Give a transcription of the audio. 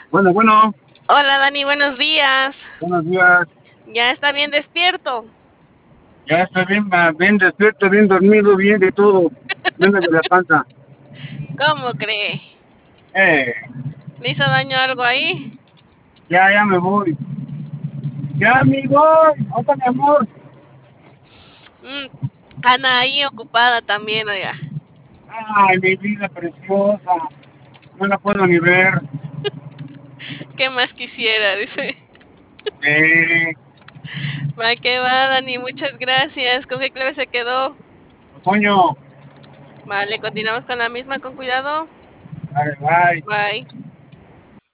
Bueno, bueno, Hola Dani, buenos días. buenos días. ¿Ya está bien despierto? Ya estoy bien, bien despierto, bien dormido, bien de todo. Menos de la panza. ¿Cómo cree? Eh, ¿Le hizo daño algo ahí? ya me voy. Ya me voy. Opa, mi amor. Mm, Ana ahí ocupada también, oiga. Ay, mi vida preciosa. No la puedo ni ver. ¿Qué más quisiera? Dice. Eh, Va, que va, Dani, muchas gracias. ¿Con qué clave se quedó? coño. Vale, continuamos con la misma, con cuidado. Bye, bye. Bye.